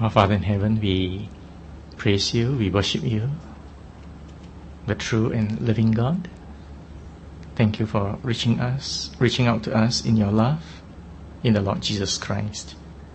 Our Father in heaven, we praise you, we worship you, the true and living God. Thank you for reaching out to us in your love, in the Lord Jesus Christ.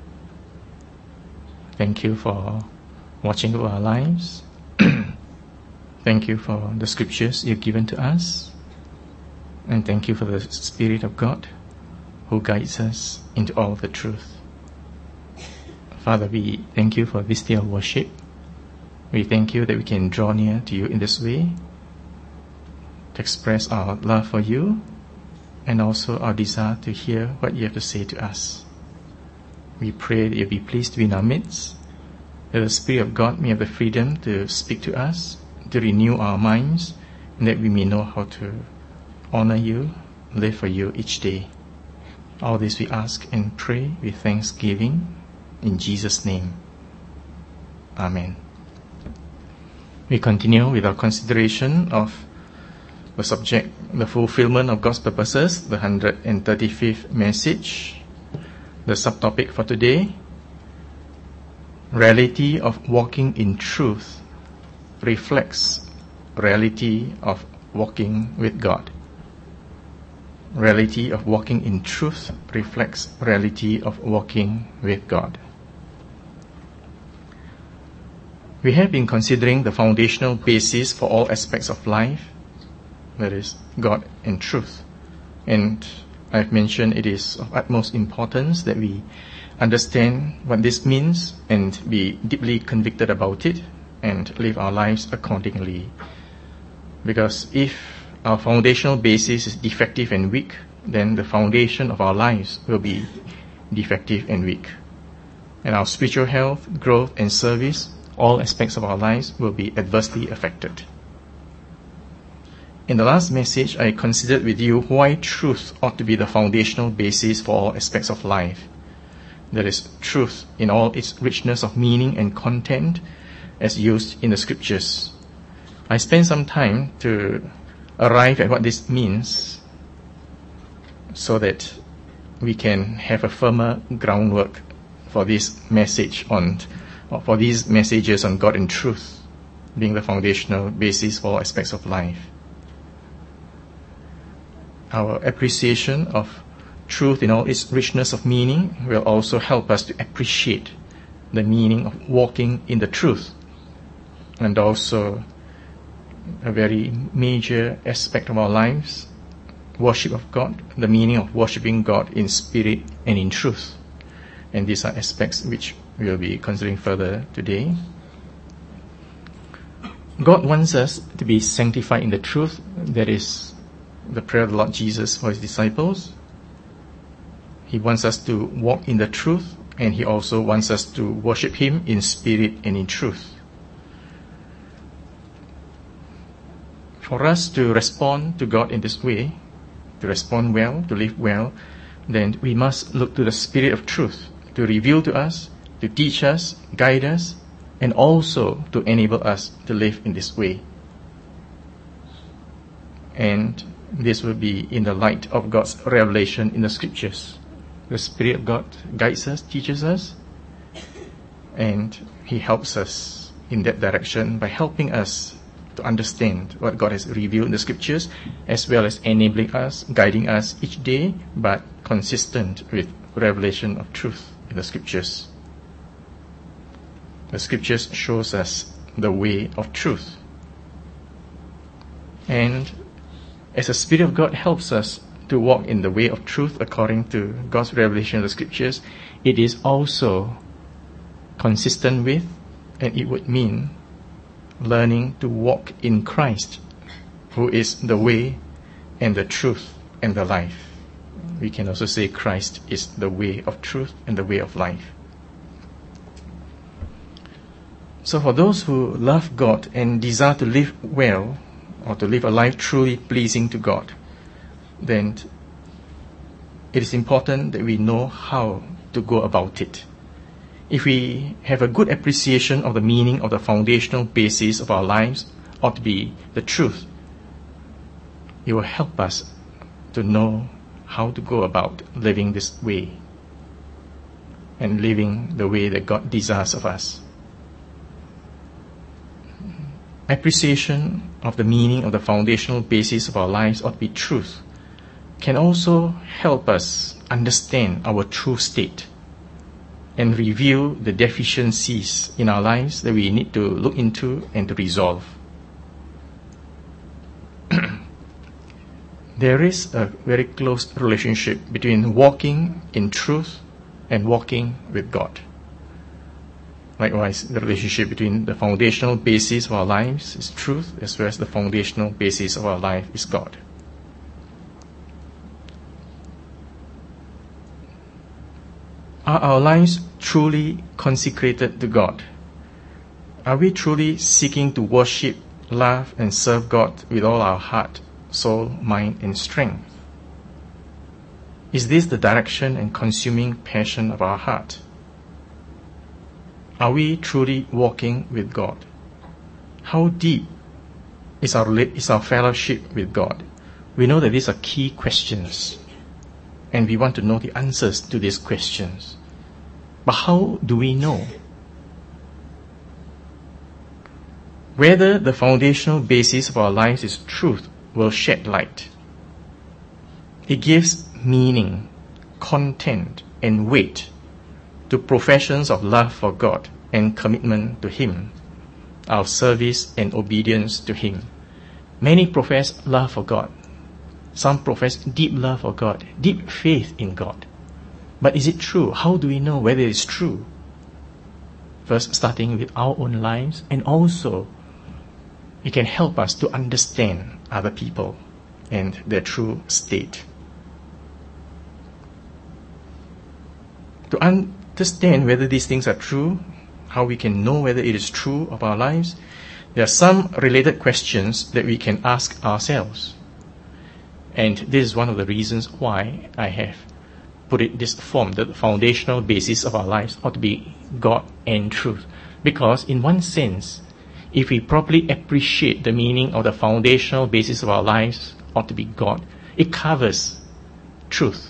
Thank you for watching over our lives. Thank you for the scriptures you've given to us. And thank you for the Spirit of God who guides us into all the truth. Father, we thank you for this day of worship. We thank you that we can draw near to you in this way, to express our love for you, and also our desire to hear what you have to say to us. We pray that you'll be pleased to be in our midst, that the Spirit of God may have the freedom to speak to us, to renew our minds, and that we may know how to honor you, live for you each day. All this we ask and pray with thanksgiving in Jesus' name. Amen. We continue with our consideration of the subject, the fulfillment of God's purposes, the 135th message. The subtopic for today, reality of walking in truth reflects reality of walking with God. Reality of walking in truth reflects reality of walking with God. We have been considering the foundational basis for all aspects of life, that is, God and truth. And I've mentioned it is of utmost importance that we understand what this means and be deeply convicted about it and live our lives accordingly. Because if our foundational basis is defective and weak, then the foundation of our lives will be defective and weak. And our spiritual health, growth and service, all aspects of our lives will be adversely affected. In the last message, I considered with you why truth ought to be the foundational basis for all aspects of life. That is, truth in all its richness of meaning and content as used in the scriptures. I spent some time to arrive at what this means so that we can have a firmer groundwork for this message for these messages on God and truth being the foundational basis for all aspects of life. Our appreciation of truth in all its richness of meaning will also help us to appreciate the meaning of walking in the truth, and also a very major aspect of our lives, worship of God, the meaning of worshiping God in spirit and in truth. And these are aspects which we will be considering further today. God wants us to be sanctified in the truth. That is the prayer of the Lord Jesus for his disciples. He wants us to walk in the truth, and he also wants us to worship him in spirit and in truth. For us to respond to God in this way, to respond well, to live well, then we must look to the Spirit of truth to reveal to us, to teach us, guide us, and also to enable us to live in this way. And this will be in the light of God's revelation in the scriptures. The Spirit of God guides us, teaches us, and he helps us in that direction by helping us to understand what God has revealed in the scriptures, as well as enabling us, guiding us each day, but consistent with revelation of truth in the scriptures. The scriptures shows us the way of truth. And as the Spirit of God helps us to walk in the way of truth according to God's revelation of the scriptures, it is also consistent with, and it would mean, learning to walk in Christ, who is the way and the truth and the life. We can also say Christ is the way of truth and the way of life. So for those who love God and desire to live well, or to live a life truly pleasing to God, then it is important that we know how to go about it. If we have a good appreciation of the meaning of the foundational basis of our lives, ought to be the truth, it will help us to know how to go about living this way. and living the way that God desires of us. Appreciation of the meaning of the foundational basis of our lives ought to be truth, can also help us understand our true state and reveal the deficiencies in our lives that we need to look into and to resolve. There is a very close relationship between walking in truth and walking with God. Likewise, the relationship between the foundational basis of our lives is truth, as well as the foundational basis of our life is God. Are our lives truly consecrated to God? Are we truly seeking to worship, love, and serve God with all our heart, soul, mind, and strength? Is this the direction and consuming passion of our heart? Are we truly walking with God? How deep is our fellowship with God? We know that these are key questions, and we want to know the answers to these questions. But how do we know? Whether the foundational basis of our lives is truth will shed light. It gives meaning, content, and weight to professions of love for God and commitment to Him, our service and obedience to Him. Many profess love for God. Some profess deep love for God, deep faith in God. But is it true? How do we know whether it is true? First, starting with our own lives, and also it can help us to understand other people and their true state. To understand whether these things are true, how we can know whether it is true of our lives, there are some related questions that we can ask ourselves. And this is one of the reasons why I have put it this form, that the foundational basis of our lives ought to be God and truth. Because in one sense, if we properly appreciate the meaning of the foundational basis of our lives ought to be God, it covers truth.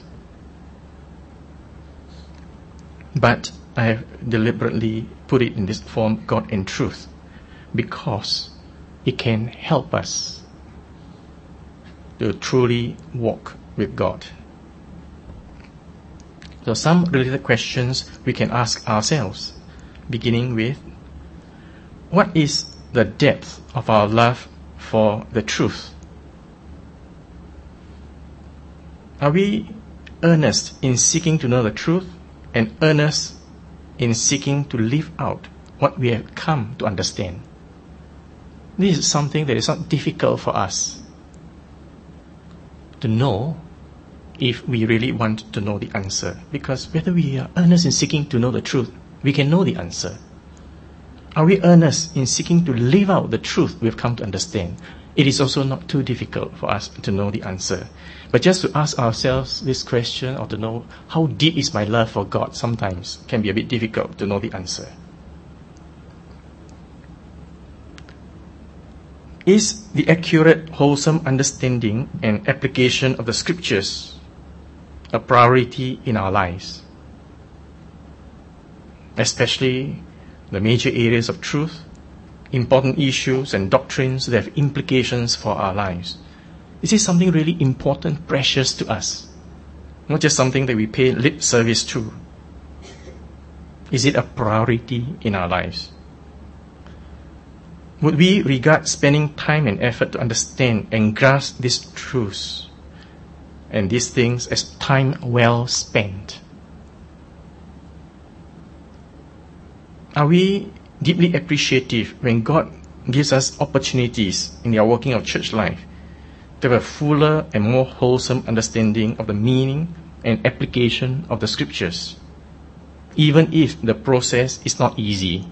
But I have deliberately put it in this form, God and truth, because it can help us to truly walk with God. So some related questions we can ask ourselves, beginning with, what is the depth of our love for the truth? Are we earnest in seeking to know the truth and earnest in seeking to live out what we have come to understand? This is something that is not difficult for us to know if we really want to know the answer. Because whether we are earnest in seeking to know the truth, we can know the answer. Are we earnest in seeking to live out the truth we have come to understand? It is also not too difficult for us to know the answer. But just to ask ourselves this question, or to know how deep is my love for God, sometimes can be a bit difficult to know the answer. Is the accurate, wholesome understanding and application of the Scriptures a priority in our lives? Especially the major areas of truth, important issues and doctrines that have implications for our lives. Is this something really important, precious to us? Not just something that we pay lip service to. Is it a priority in our lives? Would we regard spending time and effort to understand and grasp these truths and these things as time well spent? Are we deeply appreciative when God gives us opportunities in the working of church life to have a fuller and more wholesome understanding of the meaning and application of the Scriptures, even if the process is not easy?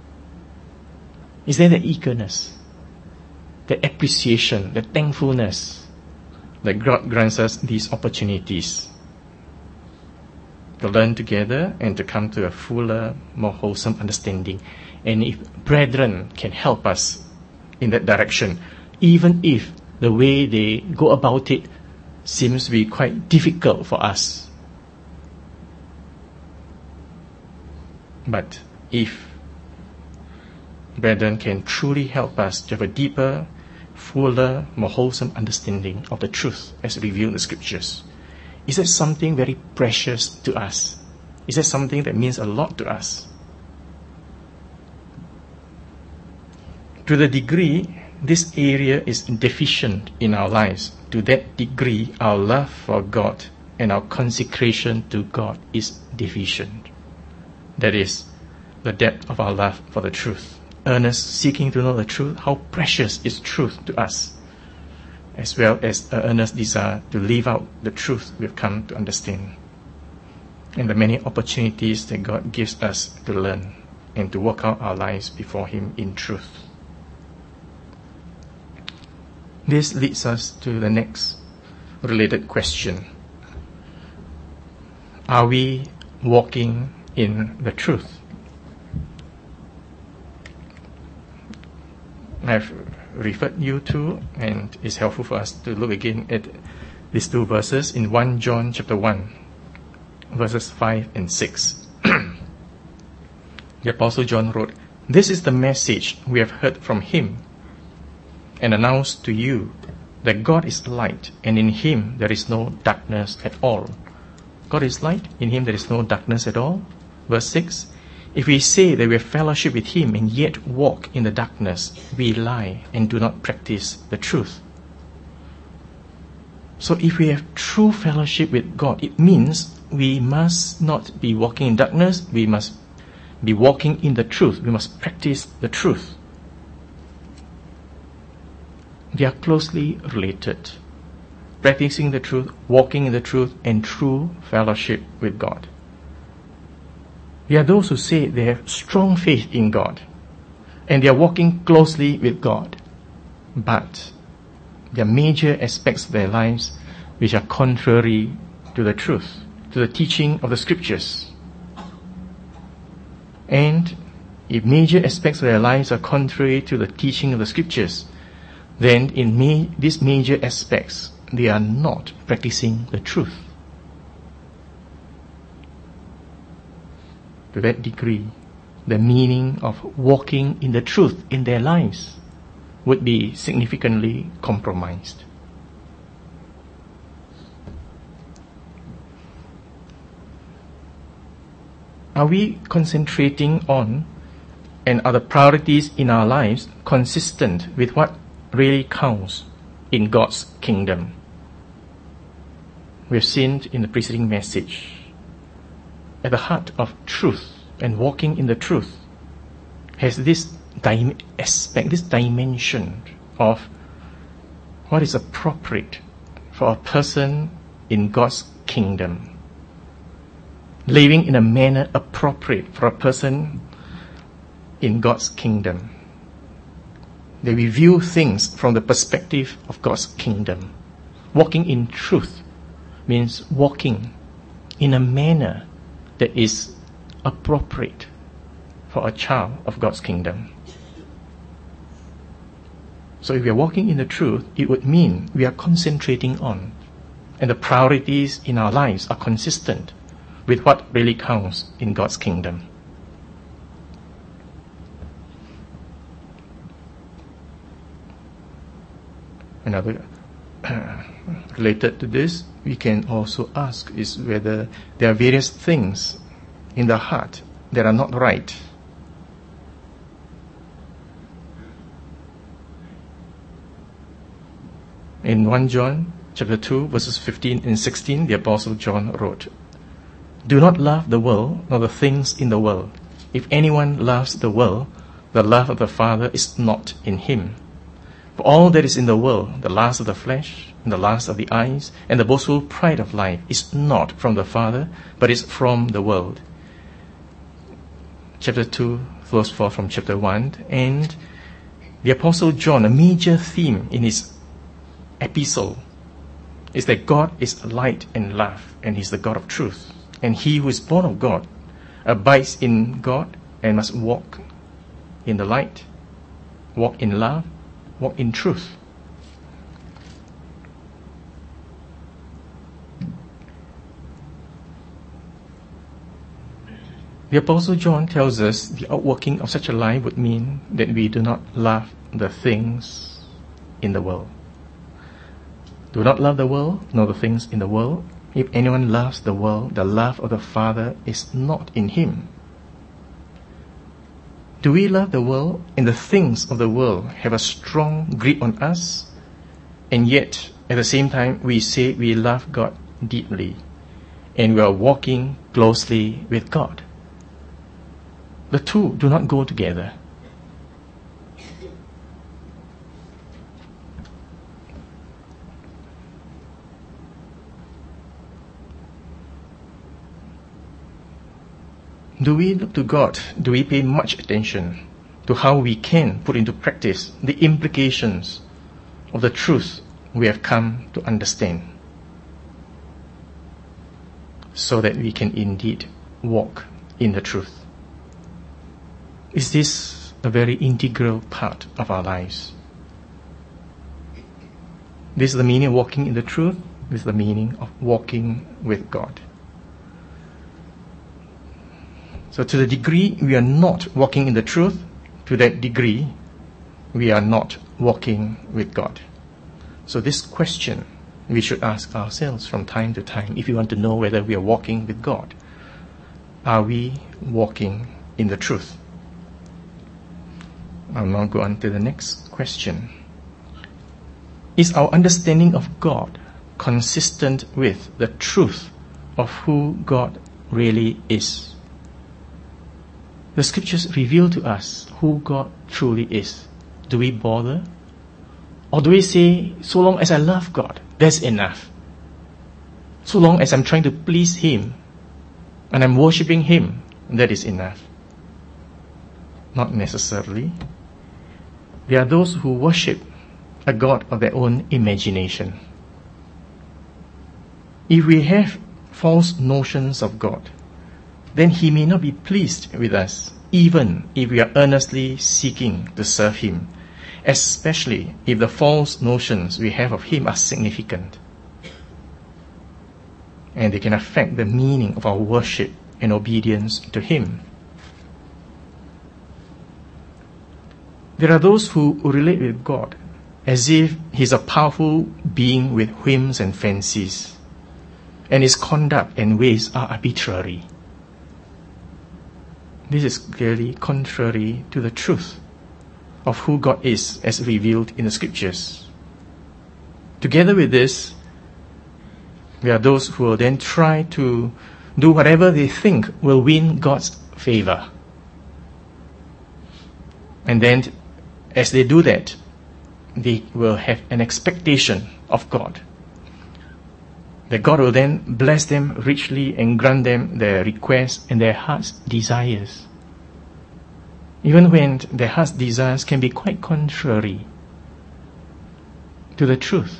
Is there the eagerness, the appreciation, the thankfulness that God grants us these opportunities to learn together and to come to a fuller, more wholesome understanding? And if brethren can help us in that direction, even if the way they go about it seems to be quite difficult for us, But if brethren can truly help us to have a deeper, fuller, more wholesome understanding of the truth as revealed in the Scriptures, is that something very precious to us? Is that something that means a lot to us? To the degree this area is deficient in our lives, to that degree our love for God and our consecration to God is deficient. That is, the depth of our love for the truth. Earnest seeking to know the truth, how precious is truth to us, as well as an earnest desire to live out the truth we've come to understand, and the many opportunities that God gives us to learn and to work out our lives before Him in truth. This leads us to the next related question. Are we walking in the truth? I've referred you to, and it's helpful for us to look again at these two verses in 1 John chapter 1, verses 5 and 6. The Apostle John wrote, "This is the message we have heard from Him and announced to you, that God is light, and in Him there is no darkness at all." God is light, in Him there is no darkness at all. Verse 6, "If we say that we have fellowship with Him and yet walk in the darkness, we lie and do not practice the truth." So if we have true fellowship with God, it means we must not be walking in darkness, we must be walking in the truth, we must practice the truth. They are closely related. Practicing the truth, walking in the truth, and true fellowship with God. There are those who say they have strong faith in God and they are walking closely with God, but there are major aspects of their lives which are contrary to the truth, to the teaching of the Scriptures. And if major aspects of their lives are contrary to the teaching of the Scriptures, then in these major aspects, they are not practicing the truth. To that degree, the meaning of walking in the truth in their lives would be significantly compromised. Are we concentrating on, and are the priorities in our lives consistent with what really counts in God's kingdom? We have seen in the preceding message, at the heart of truth and walking in the truth has this aspect, this dimension of what is appropriate for a person in God's kingdom. Living in a manner appropriate for a person in God's kingdom. That we view things from the perspective of God's kingdom. Walking in truth means walking in a manner that is appropriate for a child of God's kingdom. So if we are walking in the truth, it would mean we are concentrating on, and the priorities in our lives are consistent with what really counts in God's kingdom. Another related to this, we can also ask is whether there are various things in the heart that are not right. In 1 John chapter 2, verses 15 and 16, the Apostle John wrote, "Do not love the world nor the things in the world. If anyone loves the world, the love of the Father is not in him. For all that is in the world, the lust of the flesh, and the lust of the eyes, and the boastful pride of life, is not from the Father, but is from the world." Chapter 2 flows forth from chapter 1, and the Apostle John, a major theme in his epistle, is that God is light and love, and He's the God of truth. And he who is born of God abides in God and must walk in the light, walk in love, walk in truth. The Apostle John tells us the outworking of such a life would mean that we do not love the things in the world. Do not love the world, nor the things in the world. If anyone loves the world, the love of the Father is not in him. Do we love the world, and the things of the world have a strong grip on us, and yet at the same time we say we love God deeply and we are walking closely with God? The two do not go together. Do we look to God? Do we pay much attention to how we can put into practice the implications of the truth we have come to understand, so that we can indeed walk in the truth? Is this a very integral part of our lives? This is the meaning of walking in the truth. This is the meaning of walking with God. So to the degree we are not walking in the truth, to that degree we are not walking with God. So this question we should ask ourselves from time to time if we want to know whether we are walking with God. Are we walking in the truth? I'll now go on to the next question. Is our understanding of God consistent with the truth of who God really is? The scriptures reveal to us who God truly is. Do we bother? Or do we say, so long as I love God, that's enough? So long as I'm trying to please Him and I'm worshipping Him, that is enough? Not necessarily. There are those who worship a God of their own imagination. If we have false notions of God, then He may not be pleased with us, even if we are earnestly seeking to serve Him, especially if the false notions we have of Him are significant, and they can affect the meaning of our worship and obedience to Him. There are those who relate with God as if He's a powerful being with whims and fancies, and His conduct and ways are arbitrary. This is clearly contrary to the truth of who God is as revealed in the scriptures. Together with this, there are those who will then try to do whatever they think will win God's favor. And then, as they do that, they will have an expectation of God, that God will then bless them richly and grant them their requests and their heart's desires, even when their heart's desires can be quite contrary to the truth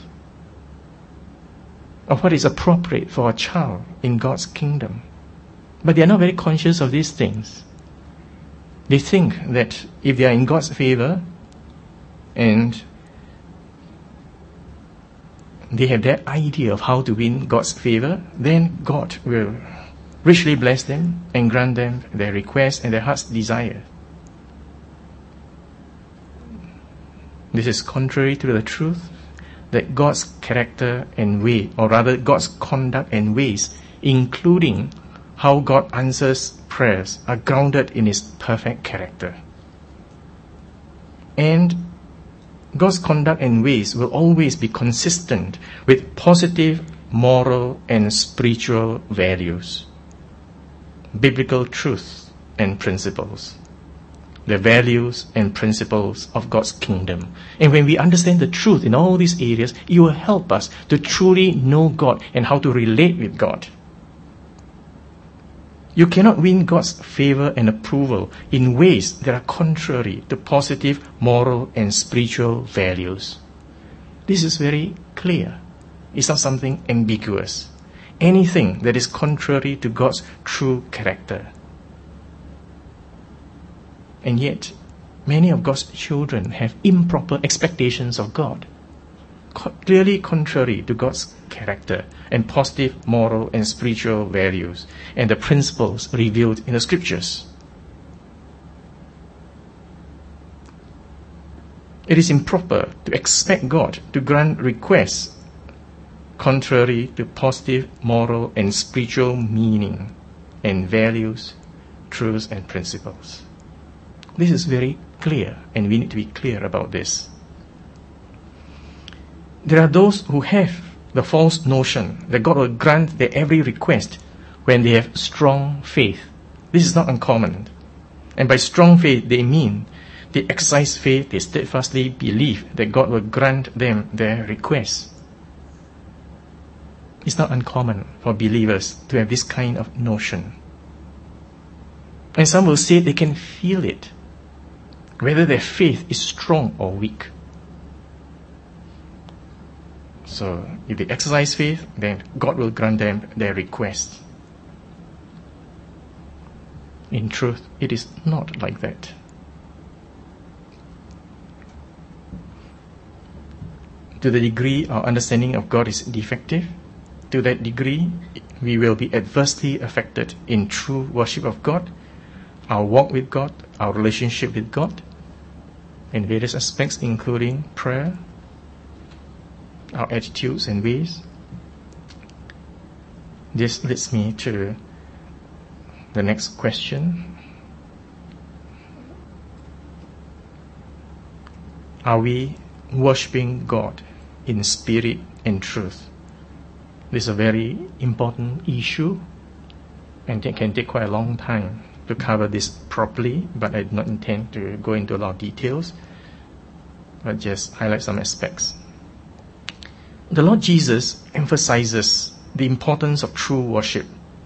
of what is appropriate for a child in God's kingdom. But they are not very conscious of these things. They think that if they are in God's favor and they have that idea of how to win God's favor, then God will richly bless them and grant them their requests and their heart's desire. This is contrary to the truth that God's character and way, or rather God's conduct and ways, including how God answers prayers, are grounded in His perfect character. And God's conduct and ways will always be consistent with positive moral and spiritual values, biblical truth and principles, the values and principles of God's kingdom. And when we understand the truth in all these areas, it will help us to truly know God and how to relate with God. You cannot win God's favor and approval in ways that are contrary to positive moral and spiritual values. This is very clear. It's not something ambiguous. Anything that is contrary to God's true character. And yet, many of God's children have improper expectations of God. clearly contrary to God's character and positive moral and spiritual values and the principles revealed in the Scriptures. It is improper to expect God to grant requests contrary to positive moral and spiritual meaning and values, truths and principles. This is very clear, and we need to be clear about this. There are those who have the false notion that God will grant their every request when they have strong faith. This is not uncommon. And by strong faith, they mean they exercise faith, they steadfastly believe that God will grant them their requests. It's not uncommon for believers to have this kind of notion. And some will say they can feel it, whether their faith is strong or weak. So, if they exercise faith, then God will grant them their request. In truth, it is not like that. To the degree our understanding of God is defective, to that degree we will be adversely affected in true worship of God, our walk with God, our relationship with God, in various aspects including prayer, our attitudes and ways. This leads me to the next question. Are we worshipping God in spirit and truth? This is a very important issue, and it can take quite a long time to cover this properly, but I do not intend to go into a lot of details, but just highlight some aspects. The Lord Jesus emphasizes the importance of true worship.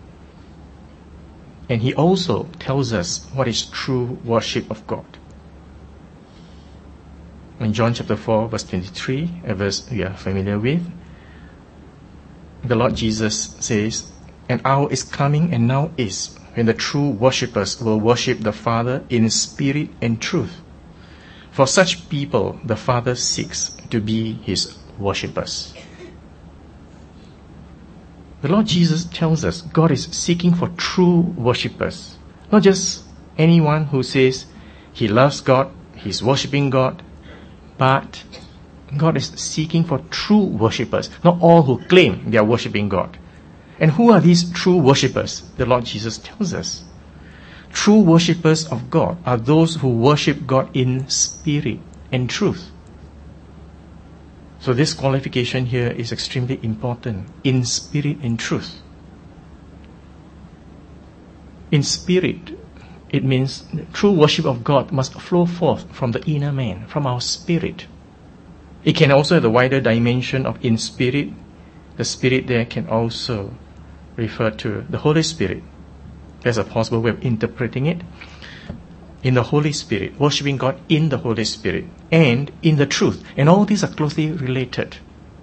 And He also tells us what is true worship of God. In John chapter 4, verse 23, a verse we are familiar with, the Lord Jesus says, "An hour is coming and now is, when the true worshippers will worship the Father in spirit and truth. For such people the Father seeks to be His worshippers." The Lord Jesus tells us God is seeking for true worshippers, not just anyone who says he loves God, he's worshipping God, but God is seeking for true worshippers, not all who claim they are worshipping God. And who are these true worshippers? The Lord Jesus tells us. True worshippers of God are those who worship God in spirit and truth. So this qualification here is extremely important. In spirit and truth. In spirit, it means true worship of God must flow forth from the inner man, from our spirit. It can also have the wider dimension of in spirit. The spirit there can also refer to the Holy Spirit. There's a possible way of interpreting it. In the Holy Spirit, worshipping God in the Holy Spirit, and in the truth. And all these are closely related.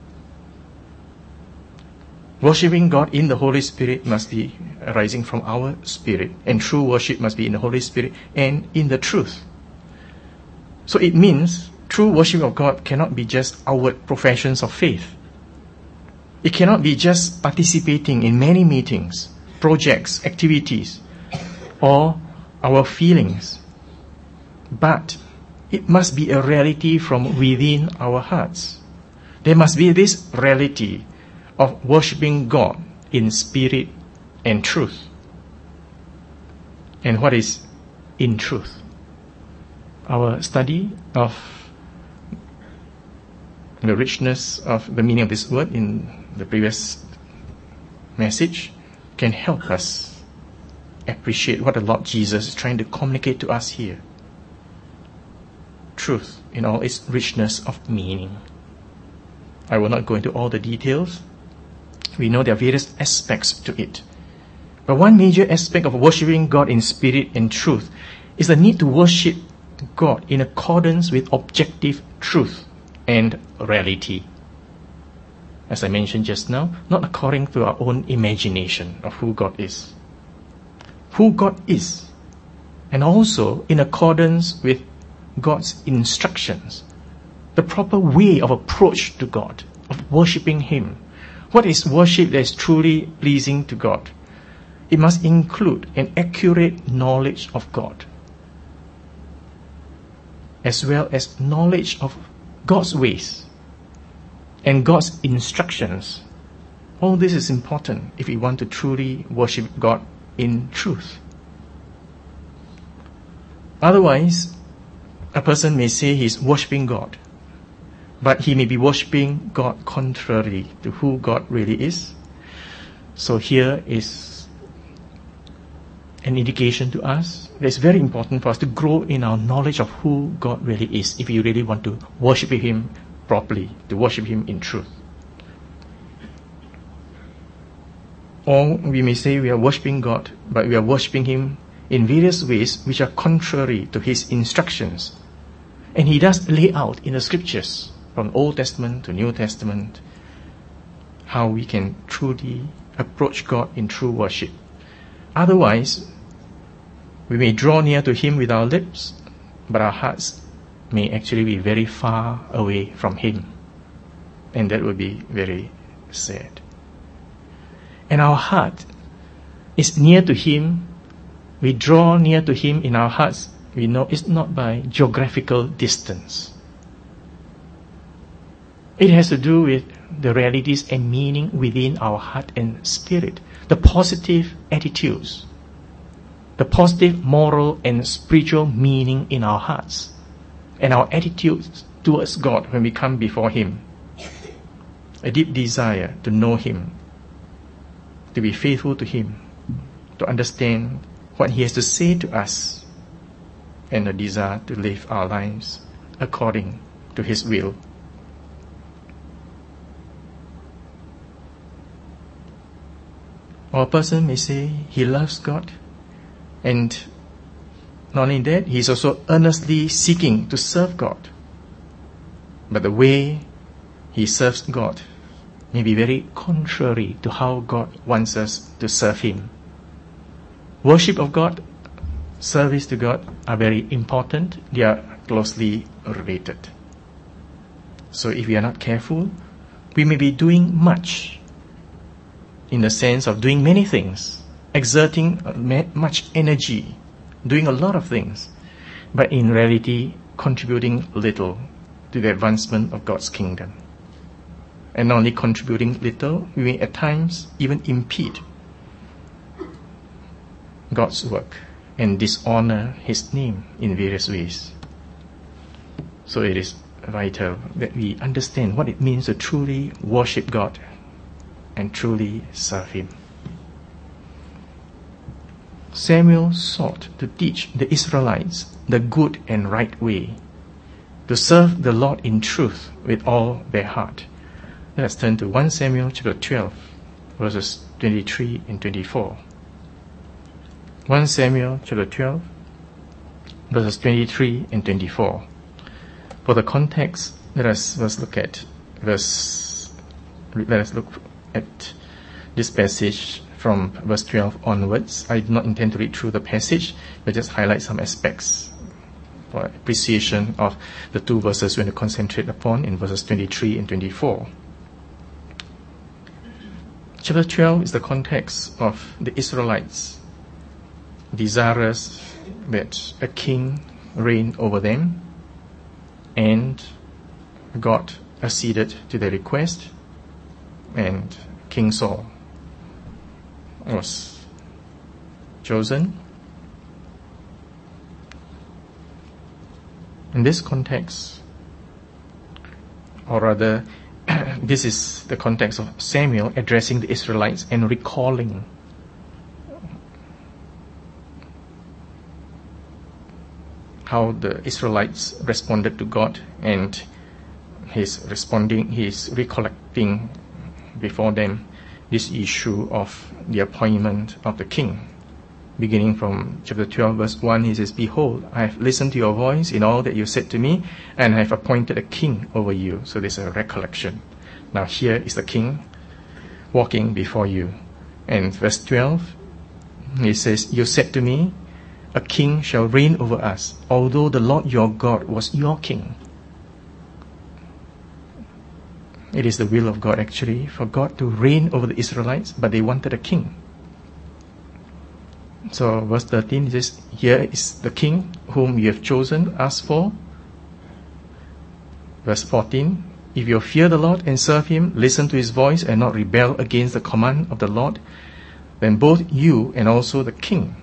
Worshipping God in the Holy Spirit must be arising from our spirit, and true worship must be in the Holy Spirit and in the truth. So it means true worship of God cannot be just outward professions of faith. It cannot be just participating in many meetings, projects, activities, or our feelings. But it must be a reality from within our hearts. There must be this reality of worshipping God in spirit and truth. And what is in truth? Our study of the richness of the meaning of this word in the previous message can help us appreciate what the Lord Jesus is trying to communicate to us here. Truth in all its richness of meaning. I will not go into all the details. We know there are various aspects to it. But one major aspect of worshipping God in spirit and truth is the need to worship God in accordance with objective truth and reality. As I mentioned just now, not according to our own imagination of who God is. Who God is, and also in accordance with God's instructions the proper way of approach to God, of worshipping Him. What is worship that is truly pleasing to God? It must include an accurate knowledge of God, as well as knowledge of God's ways and God's instructions. All this is important if we want to truly worship God in truth. Otherwise, a person may say he is worshipping God, but he may be worshipping God contrary to who God really is. So here is an indication to us that it's very important for us to grow in our knowledge of who God really is if we really want to worship Him properly, to worship Him in truth. Or we may say we are worshipping God, but we are worshipping Him in various ways which are contrary to His instructions. And He does lay out in the Scriptures, from Old Testament to New Testament, how we can truly approach God in true worship. Otherwise, we may draw near to Him with our lips, but our hearts may actually be very far away from Him. And that would be very sad. And our heart is near to Him. We draw near to Him in our hearts. We know it's not by geographical distance. It has to do with the realities and meaning within our heart and spirit, the positive attitudes, the positive moral and spiritual meaning in our hearts, and our attitudes towards God when we come before Him. A deep desire to know Him, to be faithful to Him, to understand what He has to say to us, and a desire to live our lives according to His will. Or a person may say he loves God, and not only that, he is also earnestly seeking to serve God. But the way he serves God may be very contrary to how God wants us to serve Him. Worship of God, service to God are very important. They are closely related. So if we are not careful, we may be doing much, in the sense of doing many things, exerting much energy, doing a lot of things, but in reality contributing little to the advancement of God's kingdom. And not only contributing little, we may at times even impede God's work and dishonor His name in various ways. So it is vital that we understand what it means to truly worship God and truly serve Him. Samuel sought to teach the Israelites the good and right way, to serve the Lord in truth with all their heart. Let's turn to 1 Samuel chapter 12, verses 23 and 24. 1 Samuel chapter 12, verses 23 and 24. For the context, let us look at this passage from verse 12 onwards. I do not intend to read through the passage, but just highlight some aspects for appreciation of the two verses we want to concentrate upon in verses 23 and 24. Chapter 12 is the context of the Israelites desirous that a king reign over them, and God acceded to their request, and King Saul was chosen. In this context, or rather, this is the context of Samuel addressing the Israelites and recalling how the Israelites responded to God, and he's recollecting before them this issue of the appointment of the king. Beginning from chapter 12, verse 1, he says, "Behold, I have listened to your voice in all that you said to me, and I have appointed a king over you." So there's a recollection. Now here is the king walking before you. And verse 12, he says, "You said to me, a king shall reign over us, although the Lord your God was your king." It is the will of God actually for God to reign over the Israelites, but they wanted a king. So verse 13 says, here is the king whom you have chosen us for. Verse 14, if you fear the Lord and serve him, listen to his voice and not rebel against the command of the Lord, then both you and also the king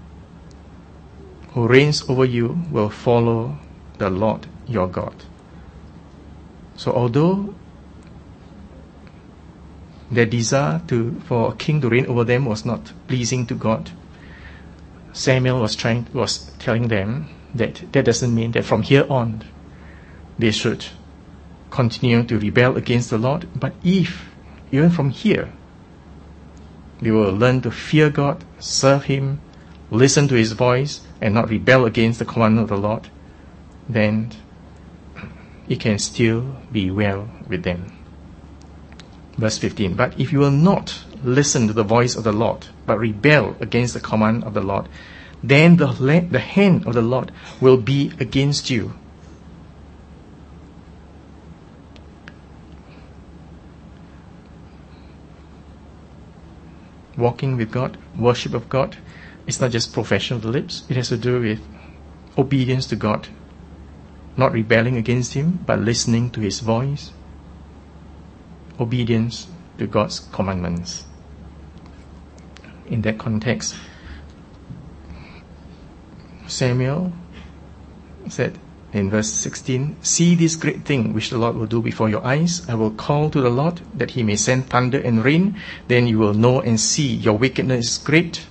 who reigns over you will follow the Lord your God. So although their desire for a king to reign over them was not pleasing to God, Samuel was telling them that doesn't mean that from here on they should continue to rebel against the Lord, but if even from here they will learn to fear God, serve him, listen to his voice, and not rebel against the command of the Lord, then it can still be well with them. Verse 15, but if you will not listen to the voice of the Lord, but rebel against the command of the Lord, then the hand of the Lord will be against you. Walking with God, worship of God, it's not just profession of the lips. It has to do with obedience to God, not rebelling against him, but listening to his voice, obedience to God's commandments. In that context, Samuel said in verse 16, see this great thing which the Lord will do before your eyes. I will call to the Lord that he may send thunder and rain. Then you will know and see your wickedness is great,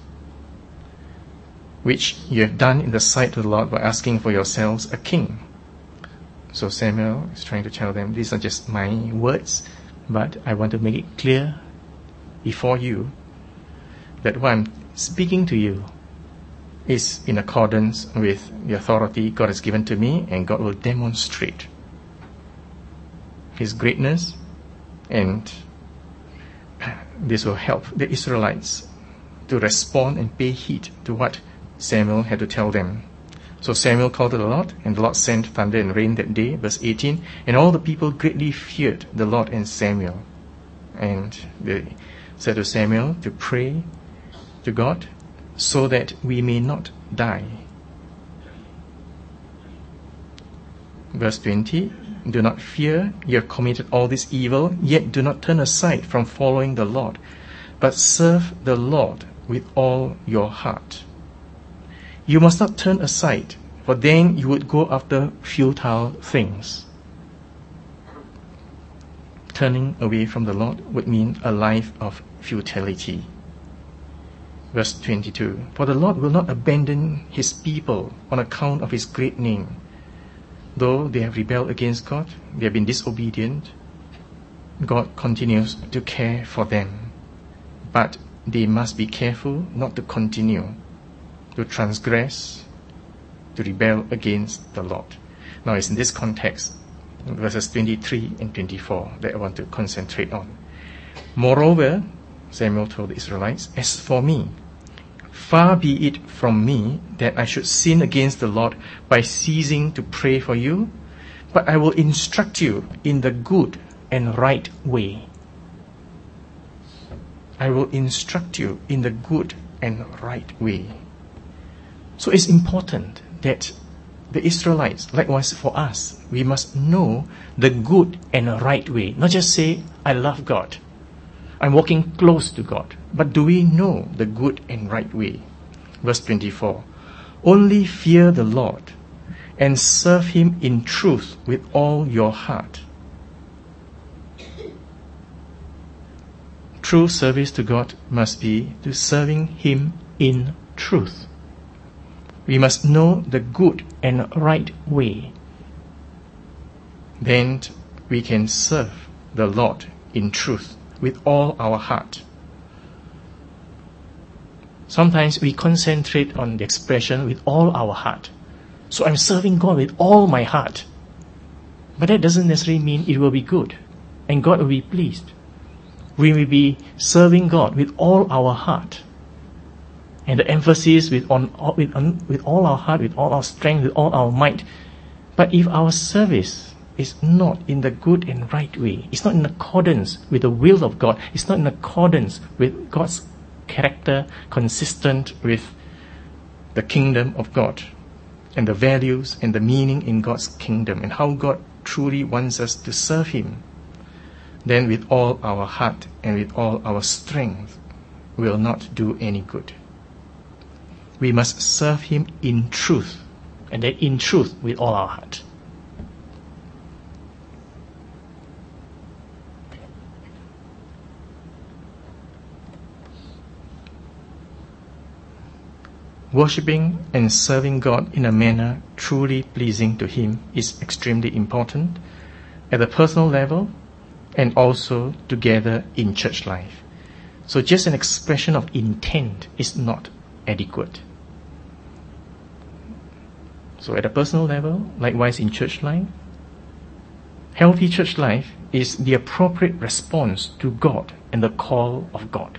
which you have done in the sight of the Lord by asking for yourselves a king. So Samuel is trying to tell them, these are just my words, but I want to make it clear before you that what I'm speaking to you is in accordance with the authority God has given to me, and God will demonstrate his greatness, and this will help the Israelites to respond and pay heed to what Samuel had to tell them. So Samuel called to the Lord, and the Lord sent thunder and rain that day. Verse 18, and all the people greatly feared the Lord and Samuel. And they said to Samuel to pray to God so that we may not die. Verse 20, do not fear, you have committed all this evil, yet do not turn aside from following the Lord, but serve the Lord with all your heart. You must not turn aside, for then you would go after futile things. Turning away from the Lord would mean a life of futility. Verse 22, for the Lord will not abandon his people on account of his great name. Though they have rebelled against God, they have been disobedient, God continues to care for them. But they must be careful not to continue to transgress, to rebel against the Lord. Now it's in this context, verses 23 and 24, that I want to concentrate on. Moreover, Samuel told the Israelites, as for me, far be it from me that I should sin against the Lord by ceasing to pray for you, but I will instruct you in the good and right way. I will instruct you in the good and right way. So it's important that the Israelites, likewise for us, we must know the good and right way. Not just say, I love God, I'm walking close to God. But do we know the good and right way? Verse 24, only fear the Lord and serve him in truth with all your heart. True service to God must be to serving him in truth. We must know the good and right way. Then we can serve the Lord in truth with all our heart. Sometimes we concentrate on the expression with all our heart. So I'm serving God with all my heart. But that doesn't necessarily mean it will be good and God will be pleased. We will be serving God with all our heart. And the emphasis with all our heart, with all our strength, with all our might. But if our service is not in the good and right way. It's not in accordance with the will of God. It's not in accordance with God's character, consistent with the kingdom of God and the values and the meaning in God's kingdom and how God truly wants us to serve Him, then with all our heart and with all our strength will not do any good. We must serve Him in truth, and then in truth with all our heart. Worshipping and serving God in a manner truly pleasing to Him is extremely important at the personal level and also together in church life. So just an expression of intent is not adequate. So at a personal level, likewise in church life, healthy church life is the appropriate response to God and the call of God.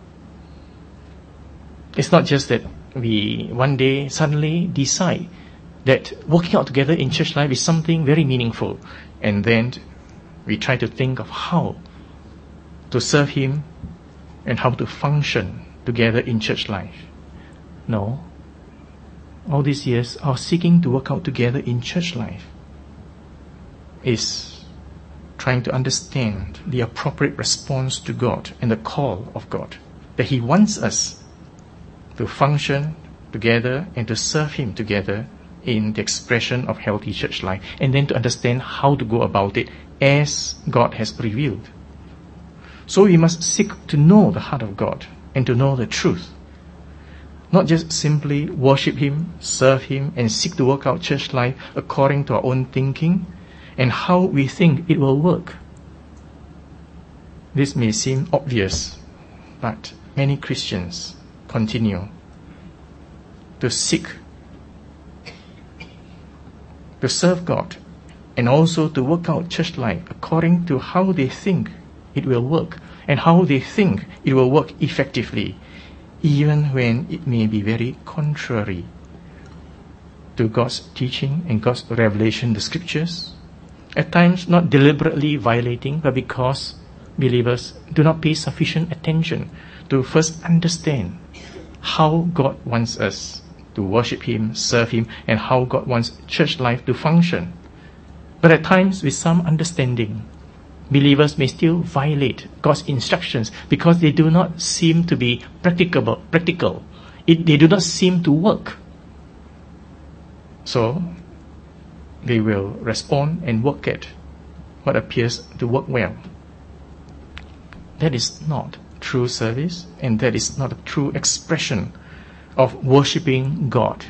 It's not just that we one day suddenly decide that working out together in church life is something very meaningful, and then we try to think of how to serve Him and how to function together in church life. No. All these years, our seeking to work out together in church life is trying to understand the appropriate response to God and the call of God, that He wants us to function together and to serve Him together in the expression of healthy church life, and then to understand how to go about it as God has revealed. So we must seek to know the heart of God and to know the truth. Not just simply worship Him, serve Him, and seek to work out church life according to our own thinking and how we think it will work. This may seem obvious, but many Christians continue to seek to serve God and also to work out church life according to how they think it will work and how they think it will work effectively, even when it may be very contrary to God's teaching and God's revelation in the Scriptures. At times not deliberately violating, but because believers do not pay sufficient attention to first understand how God wants us to worship Him, serve Him, and how God wants church life to function. But at times, with some understanding, believers may still violate God's instructions because they do not seem to be practical. They do not seem to work. So, they will respond and work at what appears to work well. That is not true service, and that is not a true expression of worshipping God.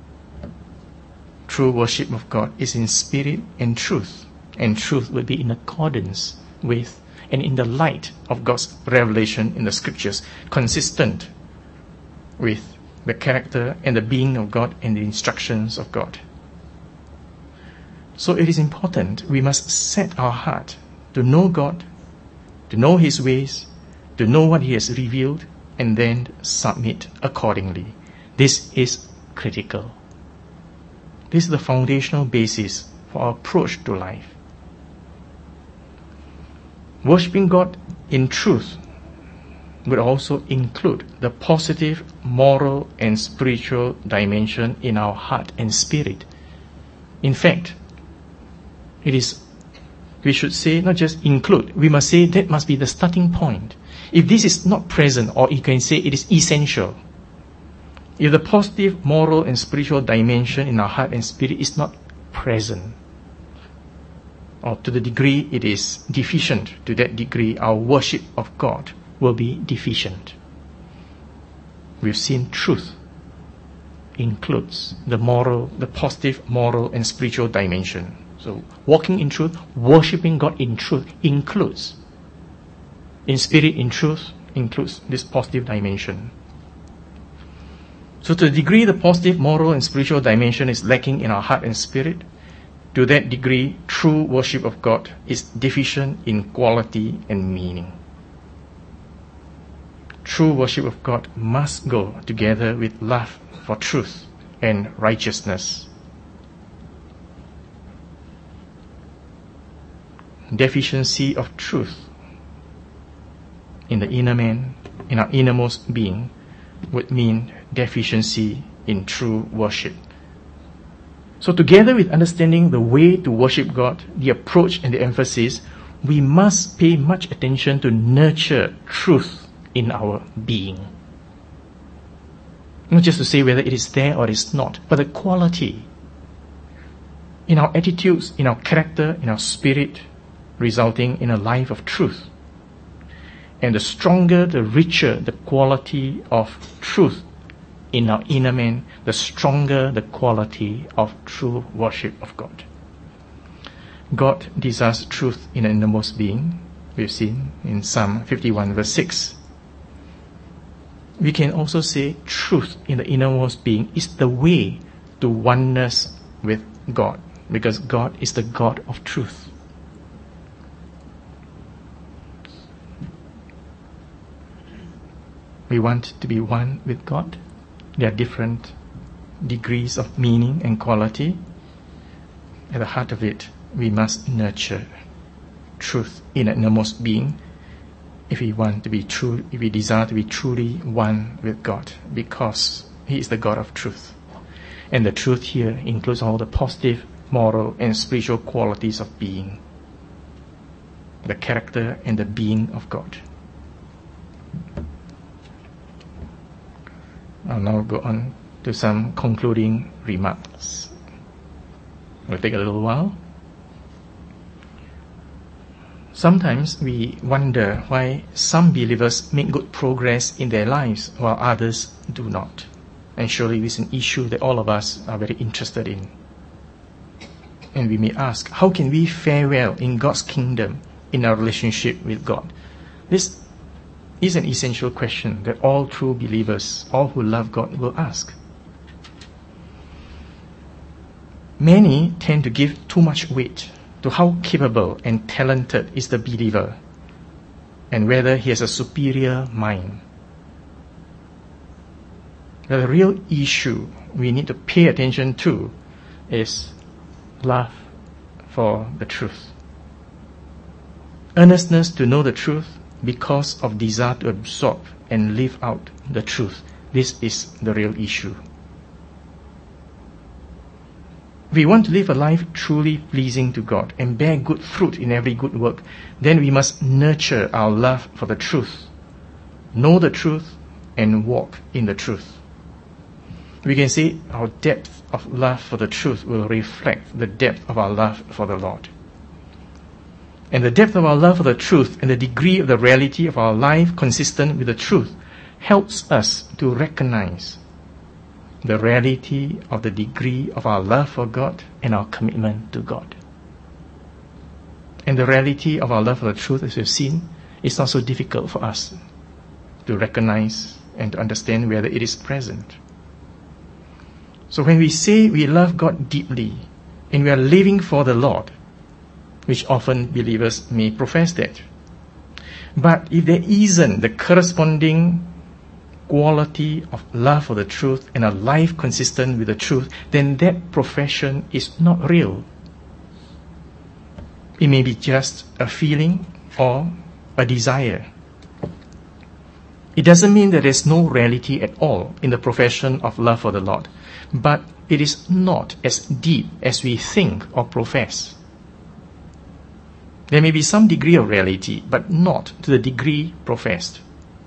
True worship of God is in spirit and truth will be in accordance with and in the light of God's revelation in the Scriptures, consistent with the character and the being of God and the instructions of God. So it is important, we must set our heart to know God, to know His ways, to know what He has revealed, and then submit accordingly. This is critical. This is the foundational basis for our approach to life. Worshipping God in truth would also include the positive moral and spiritual dimension in our heart and spirit. In fact, we should say not just include, we must say that must be the starting point. If this is not present, or you can say it is essential, if the positive moral and spiritual dimension in our heart and spirit is not present, or to the degree it is deficient, to that degree our worship of God will be deficient. We've seen truth includes the positive moral and spiritual dimension. So walking in truth, worshipping God in truth includes, in spirit, in truth, includes this positive dimension. So to the degree the positive moral and spiritual dimension is lacking in our heart and spirit, to that degree true worship of God is deficient in quality and meaning. True worship of God must go together with love for truth and righteousness. deficiency of truth in the inner man, in our innermost being, would mean deficiency in true worship. So together with understanding the way to worship God, the approach and the emphasis, we must pay much attention to nurture truth in our being. Not just to say whether it is there or it is not, but the quality in our attitudes, in our character, in our spirit, resulting in a life of truth. And the stronger, the richer the quality of truth in our inner man, the stronger the quality of true worship of God. God desires truth in the innermost being. We've seen in Psalm 51 verse 6. We can also say truth in the innermost being is the way to oneness with God, because God is the God of truth. We want to be one with God. There are different degrees of meaning and quality. At the heart of it, we must nurture truth in the innermost being if we want to be true, if we desire to be truly one with God, because He is the God of truth. And the truth here includes all the positive, moral and spiritual qualities of being, the character and the being of God. I'll now go on to some concluding remarks. It will take a little while. Sometimes we wonder why some believers make good progress in their lives while others do not. And surely this is an issue that all of us are very interested in. And we may ask, how can we fare well in God's kingdom in our relationship with God? This is an essential question that all true believers, all who love God, will ask. Many tend to give too much weight to how capable and talented is the believer and whether he has a superior mind. The real issue we need to pay attention to is love for the truth. Earnestness to know the truth because of desire to absorb and live out the truth. This is the real issue. If we want to live a life truly pleasing to God and bear good fruit in every good work, then we must nurture our love for the truth, know the truth, and walk in the truth. We can say our depth of love for the truth will reflect the depth of our love for the Lord. And the depth of our love for the truth and the degree of the reality of our life consistent with the truth helps us to recognize the reality of the degree of our love for God and our commitment to God. And the reality of our love for the truth, as we've seen, is not so difficult for us to recognize and to understand whether it is present. So when we say we love God deeply and we are living for the Lord, which often believers may profess that, but if there isn't the corresponding quality of love for the truth and a life consistent with the truth, then that profession is not real. It may be just a feeling or a desire. It doesn't mean that there's no reality at all in the profession of love for the Lord, but it is not as deep as we think or profess. There may be some degree of reality, but not to the degree professed.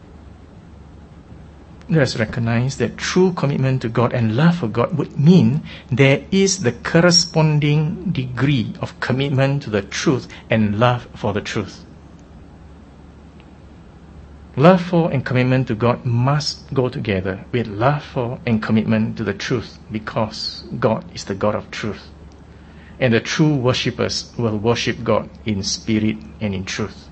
Let us recognize that true commitment to God and love for God would mean there is the corresponding degree of commitment to the truth and love for the truth. Love for and commitment to God must go together with love for and commitment to the truth, because God is the God of truth. And the true worshippers will worship God in spirit and in truth.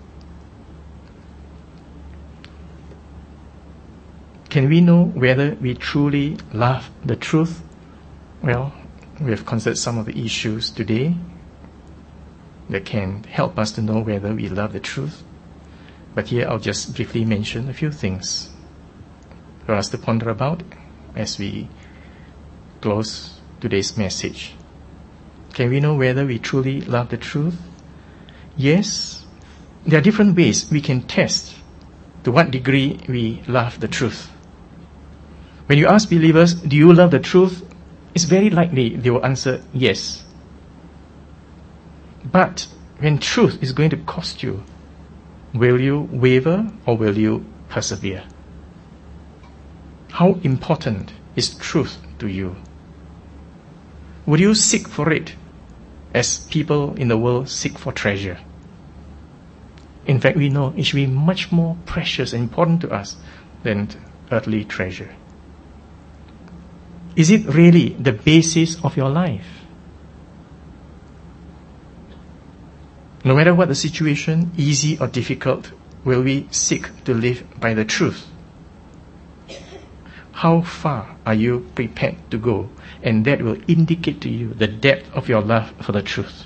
Can we know whether we truly love the truth? Well, we have considered some of the issues today that can help us to know whether we love the truth. But here I'll just briefly mention a few things for us to ponder about as we close today's message. Can we know whether we truly love the truth? Yes, there are different ways we can test to what degree we love the truth. When you ask believers, do you love the truth? It's very likely they will answer yes. But when truth is going to cost you, will you waver or will you persevere? How important is truth to you? Would you seek for it as people in the world seek for treasure? In fact, we know it should be much more precious and important to us than earthly treasure. Is it really the basis of your life? No matter what the situation, easy or difficult, will we seek to live by the truth? How far are you prepared to go? And that will indicate to you the depth of your love for the truth.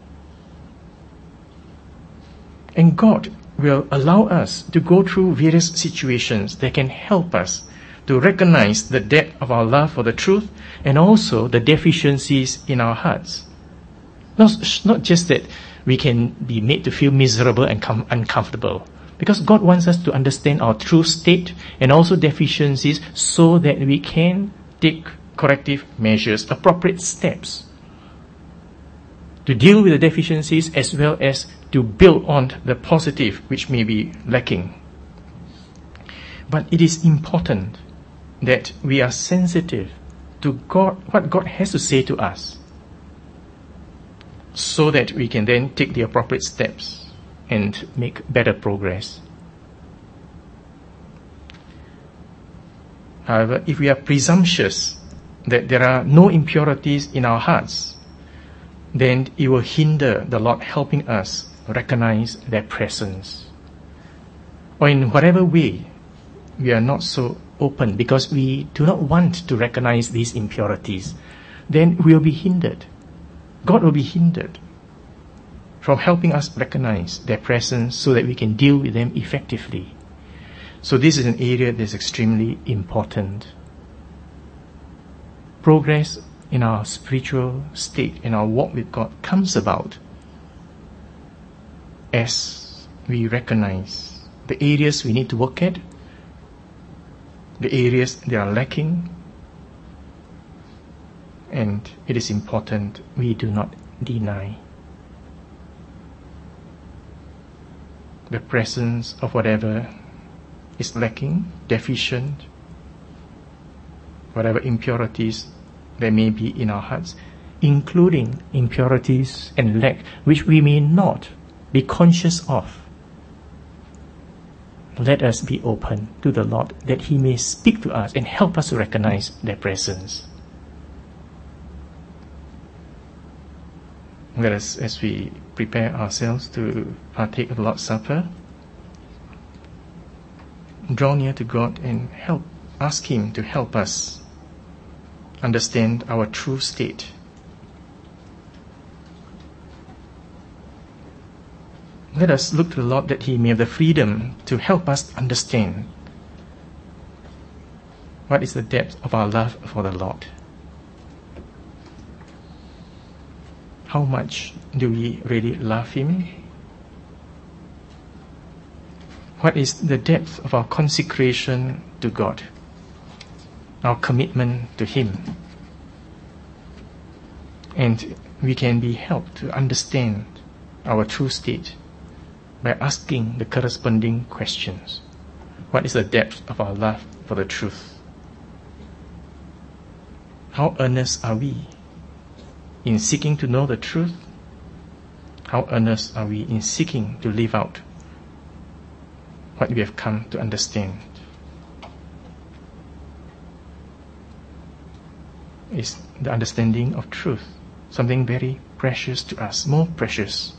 And God will allow us to go through various situations that can help us to recognize the depth of our love for the truth and also the deficiencies in our hearts. Not just that we can be made to feel miserable and uncomfortable, because God wants us to understand our true state and also deficiencies so that we can take corrective measures, appropriate steps to deal with the deficiencies as well as to build on the positive which may be lacking. But it is important that we are sensitive to God, what God has to say to us, so that we can then take the appropriate steps and make better progress. However, if we are presumptuous that there are no impurities in our hearts, then it will hinder the Lord helping us recognize their presence. Or in whatever way, we are not so open because we do not want to recognize these impurities, then we will be hindered. God will be hindered from helping us recognize their presence so that we can deal with them effectively. So this is an area that is extremely important. Progress in our spiritual state, in our walk with God, comes about as we recognize the areas we need to work at, the areas that are lacking, and it is important we do not deny the presence of whatever is lacking, deficient, whatever impurities there may be in our hearts, including impurities and lack which we may not be conscious of. Let us be open to the Lord that He may speak to us and help us to recognize their presence. Let us, as we prepare ourselves to partake of the Lord's Supper, draw near to God and ask Him to help us understand our true state. Let us look to the Lord that He may have the freedom to help us understand what is the depth of our love for the Lord. How much do we really love Him? What is the depth of our consecration to God, our commitment to Him? And we can be helped to understand our true state by asking the corresponding questions. What is the depth of our love for the truth? How earnest are we in seeking to know the truth? How earnest are we in seeking to live out what we have come to understand? Is the understanding of truth something very precious to us, more precious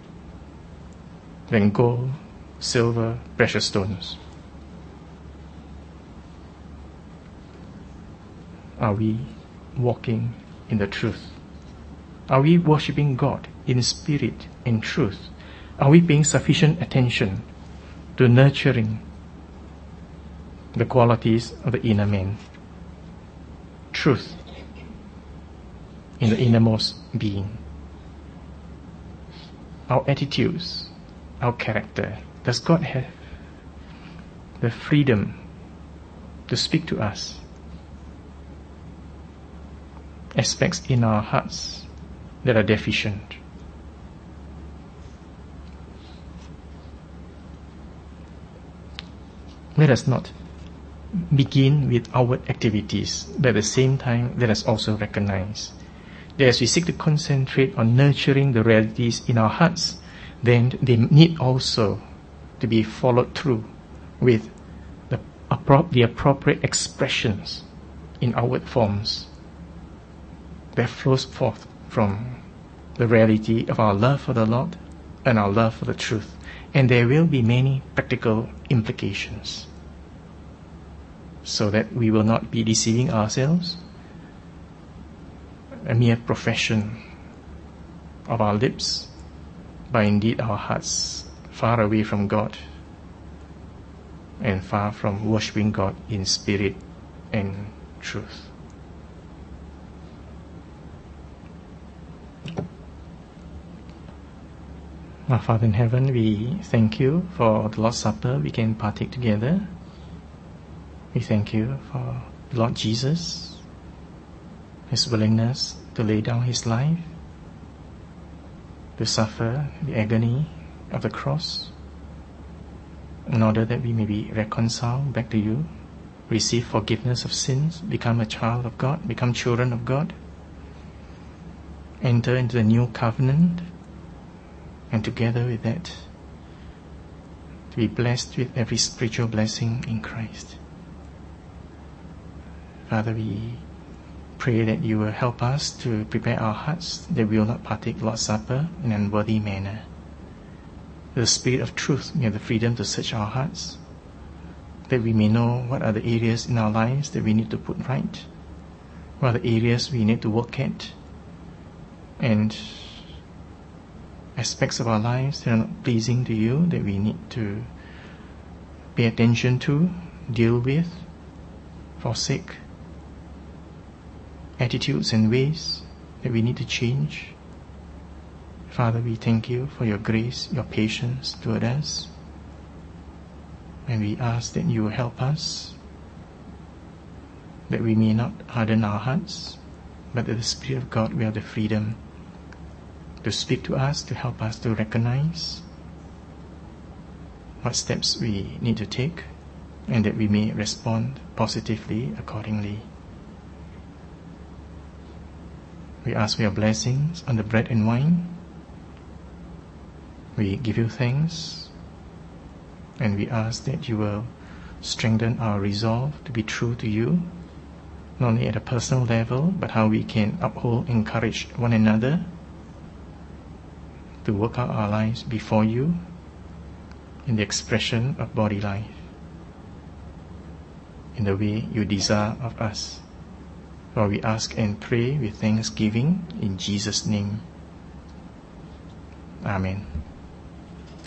than gold, silver, precious stones? Are we walking in the truth? Are we worshipping God in spirit and truth? Are we paying sufficient attention to nurturing the qualities of the inner man? Truth in the innermost being. our attitudes, our character? Does God have the freedom to speak to us? Aspects in our hearts that are deficient. Let us not begin with outward activities, but at the same time, let us also recognize that as we seek to concentrate on nurturing the realities in our hearts, then they need also to be followed through with the appropriate expressions in outward forms that flows forth from the reality of our love for the Lord and our love for the truth. And there will be many practical implications, so that we will not be deceiving ourselves, a mere profession of our lips, but indeed our hearts far away from God and far from worshipping God in spirit and truth. Our Father in heaven, we thank you for the Lord's Supper we can partake together. We thank you for the Lord Jesus, His willingness to lay down His life, to suffer the agony of the cross, in order that we may be reconciled back to you, receive forgiveness of sins, become a child of God, become children of God, enter into the new covenant, and together with that, to be blessed with every spiritual blessing in Christ. Father, we pray that you will help us to prepare our hearts, that we will not partake Lord's Supper in an unworthy manner. The Spirit of truth may have the freedom to search our hearts, that we may know what are the areas in our lives that we need to put right, what are the areas we need to work at, and aspects of our lives that are not pleasing to you, that we need to pay attention to, deal with, forsake, attitudes and ways that we need to change. Father, we thank you for your grace, your patience toward us, and we ask that you will help us, that we may not harden our hearts, but that the Spirit of God will have the freedom to speak to us, to help us to recognize what steps we need to take, and that we may respond positively accordingly. We ask for your blessings on the bread and wine. We give you thanks, and we ask that you will strengthen our resolve to be true to you, not only at a personal level, but how we can uphold, encourage one another to work out our lives before you in the expression of body life, in the way you desire of us. For we ask and pray with thanksgiving in Jesus' name. Amen.